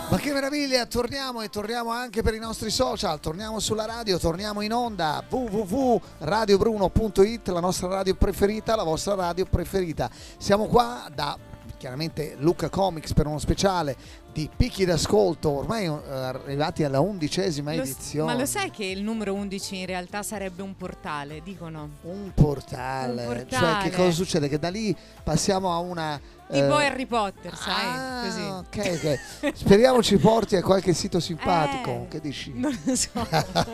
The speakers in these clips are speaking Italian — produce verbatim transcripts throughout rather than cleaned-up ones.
Ma che meraviglia, torniamo e torniamo anche per i nostri social, torniamo sulla radio, torniamo in onda w w w punto radio bruno punto it, la nostra radio preferita, la vostra radio preferita. Siamo qua da chiaramente Lucca Comics per uno speciale di picchi d'ascolto, ormai eh, arrivati alla undicesima Lo, edizione. ma lo sai che il numero undici in realtà sarebbe un portale, dicono? Un portale, Un portale. Cioè che cosa succede? Che da lì passiamo a una... Tipo eh, Harry Potter, sai? Ah, Così. ok, ok. Speriamo ci porti a qualche sito simpatico. Eh, Che dici? Non lo so.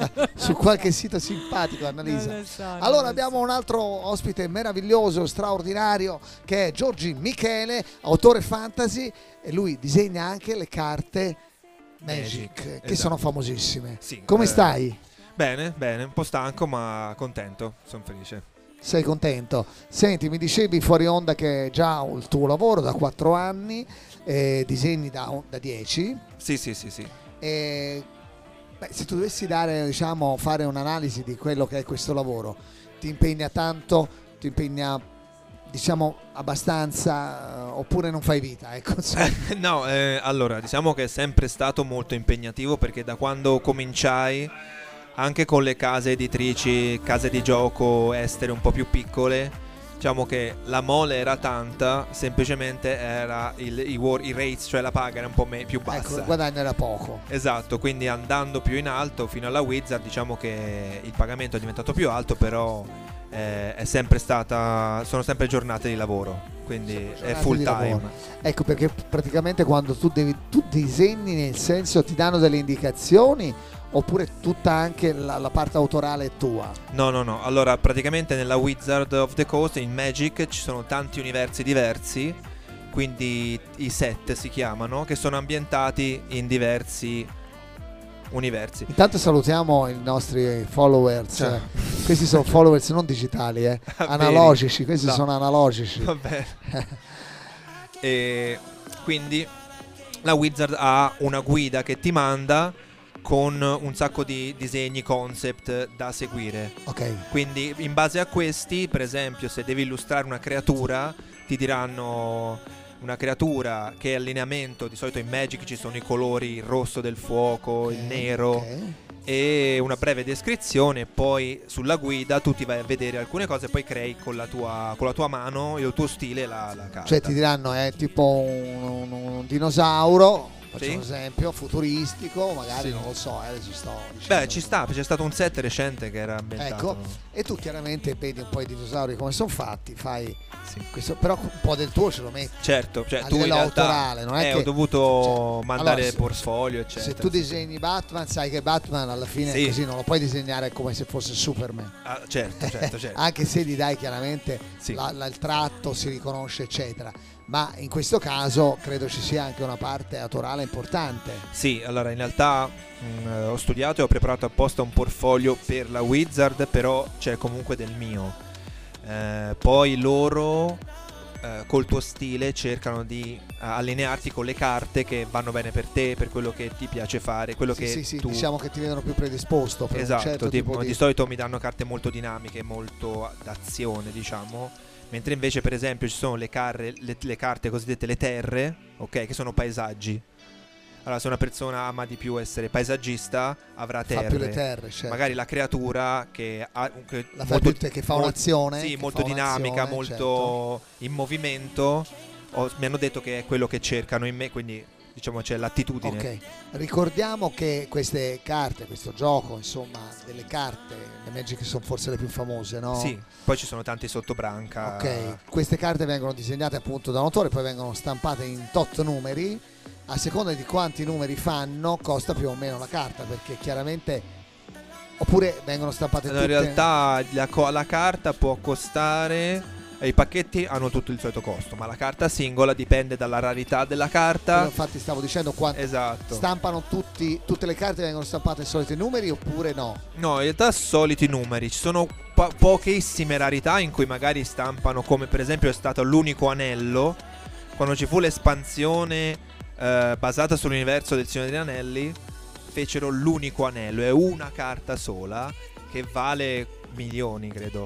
Su qualche sito simpatico, Annalisa. Non lo so, non Allora lo abbiamo so. un altro ospite meraviglioso, straordinario, che è Giorgi Michele, autore fantasy, e lui disegna anche le carte Magic, Magic, che esatto. sono famosissime. Sì, Come eh, stai? Bene, bene, un po' stanco ma contento, sono felice. Sei contento? Senti, mi dicevi fuori onda che è già il tuo lavoro da quattro anni, eh, disegni da, da dieci. Sì, sì, sì, sì. E, beh, se tu dovessi dare, diciamo, fare un'analisi di quello che è questo lavoro, ti impegna tanto, ti impegna, diciamo, abbastanza, eh, oppure non fai vita? Ecco, insomma. No, eh, allora, diciamo che è sempre stato molto impegnativo perché da quando cominciai, anche con le case editrici, case di gioco estere un po' più piccole, diciamo che la mole era tanta, semplicemente era il, i, war, i rates, cioè la paga era un po' me- più bassa. Ecco, il guadagno era poco. Esatto, quindi andando più in alto fino alla Wizard, diciamo che il pagamento è diventato più alto, però eh, è sempre stata, sono sempre giornate di lavoro, quindi è Giornate full di time. lavoro. Ecco, perché praticamente quando tu devi, tu disegni, nel senso ti danno delle indicazioni, oppure tutta anche la, la parte autorale è tua? No, no, no. Allora, praticamente nella Wizard of the Coast, in Magic, ci sono tanti universi diversi, quindi i set si chiamano, che sono ambientati in diversi universi. Intanto salutiamo i nostri followers. Ciao. Questi sono followers non digitali, eh, Ah, analogici, questi No. sono analogici. Va bene. E quindi la Wizard ha una guida che ti manda con un sacco di disegni, concept da seguire. Ok. Quindi in base a questi, per esempio, se devi illustrare una creatura, ti diranno una creatura che è allineamento, di solito in Magic ci sono i colori, il rosso del fuoco, il Ok, nero, ok. e una breve descrizione. Poi sulla guida tu ti vai a vedere alcune cose e poi crei con la tua, con la tua mano, il tuo stile, la, la carta. Cioè ti diranno è tipo un, un- un dinosauro, facciamo Sì. un esempio, futuristico, magari Sì. non lo so, eh, adesso sto dicendo. Beh, ci sta, c'è stato un set recente che era ambientato. Ecco, e tu chiaramente vedi un po' i dinosauri come sono fatti, fai Sì. questo, però un po' del tuo ce lo metti. Certo, cioè A tu in livello realtà autorale, non è eh, che- ho dovuto cioè, mandare allora, se- portfolio, eccetera. Se tu disegni Batman, sai che Batman alla fine Sì. è così, non lo puoi disegnare come se fosse Superman. Ah, certo, certo, certo. Anche se gli dai chiaramente Sì. la- la- il tratto, si riconosce, eccetera. Ma in questo caso credo ci sia anche una parte autorale importante. Sì, allora in realtà mh, eh, ho studiato e ho preparato apposta un portfolio per la Wizard, però c'è comunque del mio. Eh, poi loro eh, col tuo stile cercano di eh, allinearti con le carte che vanno bene per te, per quello che ti piace fare, quello Sì, che sì, sì, tu... diciamo che ti vedono più predisposto per Esatto, un certo tipo, tipo di... di... solito mi danno carte molto dinamiche, molto d'azione, diciamo. Mentre invece per esempio ci sono le, carre, le, le carte cosiddette le terre, ok, che sono paesaggi. Allora se una persona ama di più essere paesaggista avrà fa terre. più le terre, certo. Magari la creatura che ha che, La fa più- che fa un'azione, sì, che molto fa dinamica, un'azione, molto certo. in movimento. Ho- mi hanno detto che è quello che cercano in me, quindi diciamo c'è l'attitudine. Ok, ricordiamo che queste carte, questo gioco, insomma, delle carte, le Magic sono forse le più famose, no? Sì, poi ci sono tanti sottobranca. Ok, queste carte vengono disegnate appunto da un autore, poi vengono stampate in tot numeri. A seconda di quanti numeri fanno, costa più o meno la carta, perché chiaramente, oppure vengono stampate Allora, in tutte. realtà la, co- la carta può costare. eh, I pacchetti hanno tutto il solito costo, ma la carta singola dipende dalla rarità della carta. Infatti stavo dicendo quanto Esatto. stampano tutti, tutte le carte vengono stampate ai soliti numeri oppure no? No, in realtà soliti numeri. Ci sono po- pochissime rarità in cui magari stampano, come per esempio è stato l'unico anello. Quando ci fu l'espansione eh, basata sull'universo del Signore degli Anelli, fecero l'unico anello. È una carta sola che vale milioni, credo.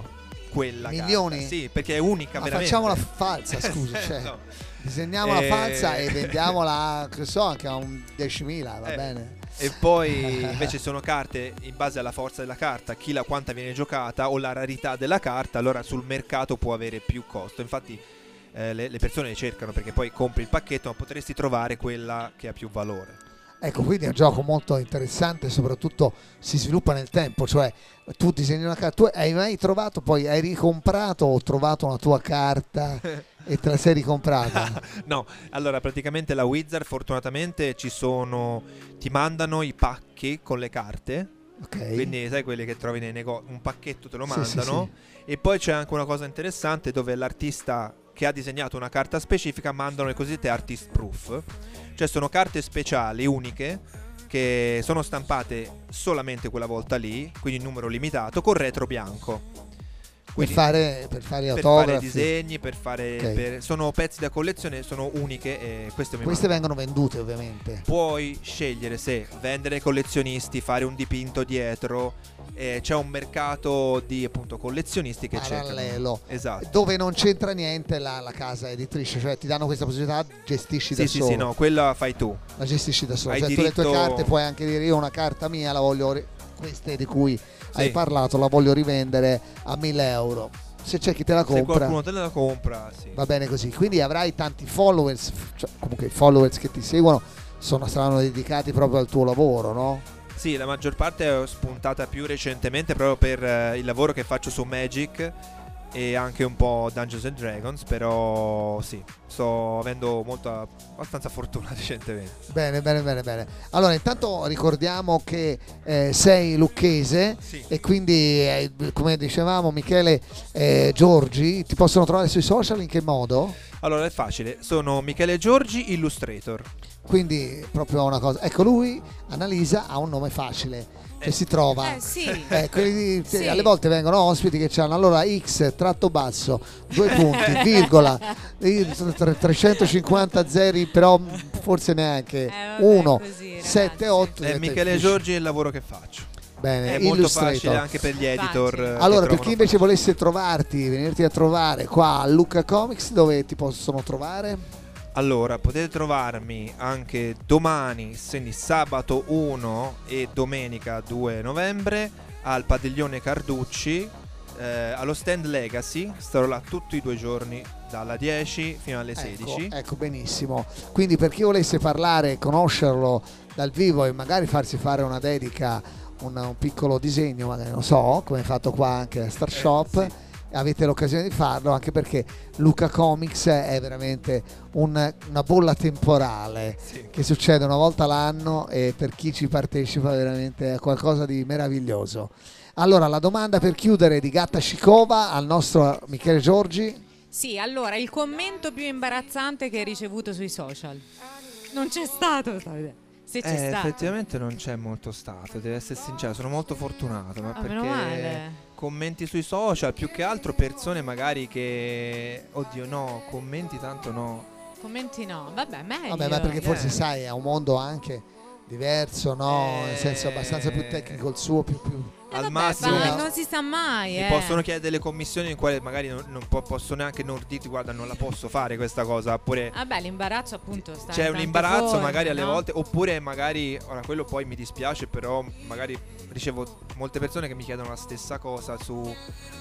quella milioni? carta. Sì, perché è unica. Ma veramente. facciamola falsa, scusa, cioè, No. disegniamola Eh. falsa e vendiamola, che so, anche a un diecimila, va Eh. bene? E poi invece sono carte in base alla forza della carta, chi la, quanta viene giocata o la rarità della carta, allora sul mercato può avere più costo. Infatti eh, le, le persone le cercano perché poi compri il pacchetto ma potresti trovare quella che ha più valore. Ecco, quindi è un gioco molto interessante, soprattutto si sviluppa nel tempo, cioè tu disegni una carta, tu hai mai trovato, poi hai ricomprato o trovato una tua carta e te la sei ricomprata? No, allora praticamente la Wizard fortunatamente ci sono, ti mandano i pacchi con le carte, Ok. quindi sai quelli che trovi nei negozi, un pacchetto te lo Sì, sì, mandano, e poi c'è anche una cosa interessante dove l'artista che ha disegnato una carta specifica mandano le cosiddette artist proof, cioè sono carte speciali uniche che sono stampate solamente quella volta lì, quindi in numero limitato, con retro bianco. Per Quindi fare, per fare per autografi. fare disegni, per fare Ok. per- sono pezzi da collezione, sono uniche e queste mi Queste mandano. vengono vendute ovviamente. Puoi scegliere se vendere ai collezionisti, fare un dipinto dietro, eh, c'è un mercato di appunto collezionisti che Parallelo. cercano. Esatto. Dove non c'entra niente la, la casa editrice, cioè ti danno questa possibilità, gestisci da Sì, sì, solo. sì, no, quella fai tu. La gestisci da solo. Hai Cioè tu le tue diritto- carte puoi anche dire io una carta mia la voglio, ri- queste di cui hai Sì. parlato, la voglio rivendere a mille euro. Se c'è chi te la Se compra, qualcuno te la compra, sì. va bene così. Quindi avrai tanti followers, cioè comunque i followers che ti seguono sono, saranno dedicati proprio al tuo lavoro, no? Sì, la maggior parte è spuntata più recentemente proprio per eh, il lavoro che faccio su Magic e anche un po' Dungeons and Dragons, però sì, sto avendo molta abbastanza fortuna recentemente. Bene, bene, bene, bene. Allora, intanto ricordiamo che eh, sei lucchese Sì. e quindi, eh, come dicevamo, Michele eh, Giorgi, ti possono trovare sui social in che modo? Allora è facile, sono Michele Giorgi, Illustrator. Quindi proprio una cosa. Ecco, lui, Annalisa, ha un nome facile, cioè si trova. Eh sì. Eh, quelli di- Sì. Alle volte vengono ospiti che hanno allora X tratto basso, due punti, virgola, i tre- trecentocinquanta zeri, però forse neanche Eh, vabbè, uno, così, ragazzi. sette, otto. È Michele Giorgi è il lavoro che faccio. Bene, È molto Illustrator. facile anche per gli editor. Facile. eh, che Allora, per trovano chi invece facile. volesse trovarti, venirti a trovare qua a Lucca Comics, dove ti possono trovare? Allora, potete trovarmi anche domani, quindi sabato uno e domenica due novembre al padiglione Carducci, eh, allo stand Legacy. Starò là tutti i due giorni dalla dieci fino alle sedici. Ecco, ecco, benissimo. Quindi per chi volesse parlare, conoscerlo dal vivo e magari farsi fare una dedica, un, un piccolo disegno, magari non so, come hai fatto qua anche a Star Shop, sì. avete l'occasione di farlo, anche perché Lucca Comics è veramente un- una bolla temporale Sì. che succede una volta l'anno e per chi ci partecipa veramente è qualcosa di meraviglioso. Allora, la domanda per chiudere di Gatta Scicova al nostro Michele Giorgi. Sì, allora, il commento più imbarazzante che hai ricevuto sui social. Non c'è stato, stavo- se c'è Eh, stato. effettivamente non c'è molto stato, devo essere sincero, sono molto fortunato, ma Ah, meno male. perché commenti sui social, più che altro persone magari che, oddio no, commenti tanto no. Commenti no, vabbè, meglio. Vabbè, ma perché forse Eh. sai, è un mondo anche diverso, no? Nel senso abbastanza più tecnico il suo, più, più... Eh, Al vabbè, massimo ma no. non si sa mai, mi eh. possono chiedere le commissioni in quale magari non, non po- posso neanche non dirti guarda non la posso fare questa cosa, oppure Vabbè, l'imbarazzo appunto sta c'è in un tante imbarazzo forme, magari alle no? volte, oppure magari, ora quello poi mi dispiace, però magari ricevo molte persone che mi chiedono la stessa cosa su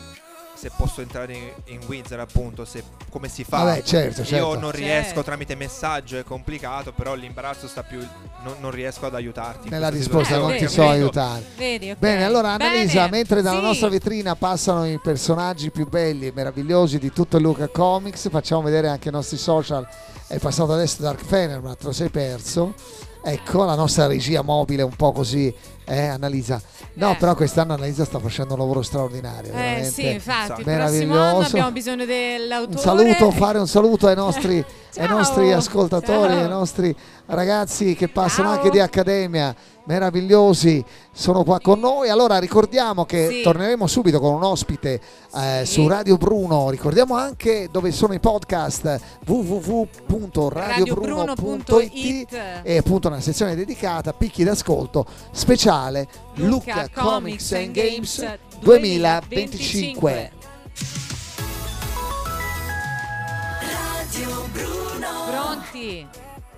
se posso entrare in, in Wizard, appunto, se, come si fa. Vabbè, certo, certo. Io non riesco Certo. tramite messaggio, è complicato, però l'imbarazzo sta più, non, non riesco ad aiutarti in Nella questa risposta Eh, non situazione, ti vedi, so vedi. aiutare. Vedi, ok. Bene, allora Annalisa, Bene, mentre dalla sì. nostra vetrina passano i personaggi più belli e meravigliosi di tutto il Lucca Comics, facciamo vedere anche i nostri social. È passato adesso Dark Fener, ma te lo sei perso. Ecco, la nostra regia mobile un po' così, eh, Annalisa. No, Eh. però quest'anno Annalisa sta facendo un lavoro straordinario, Eh veramente. sì, infatti, il prossimo meraviglioso. anno abbiamo bisogno dell'autore. Un saluto, fare un saluto ai nostri, Ciao. ai nostri ascoltatori, Ciao. ai nostri ragazzi che passano Ciao. anche di Accademia, meravigliosi, sono qua con noi. Allora ricordiamo che Sì. torneremo subito con un ospite eh, Sì. su Radio Bruno. Ricordiamo anche dove sono i podcast w w w punto radio bruno punto i t e appunto una sezione dedicata picchi d'ascolto speciale Lucca Comics and Games duemilaventicinque. Pronti?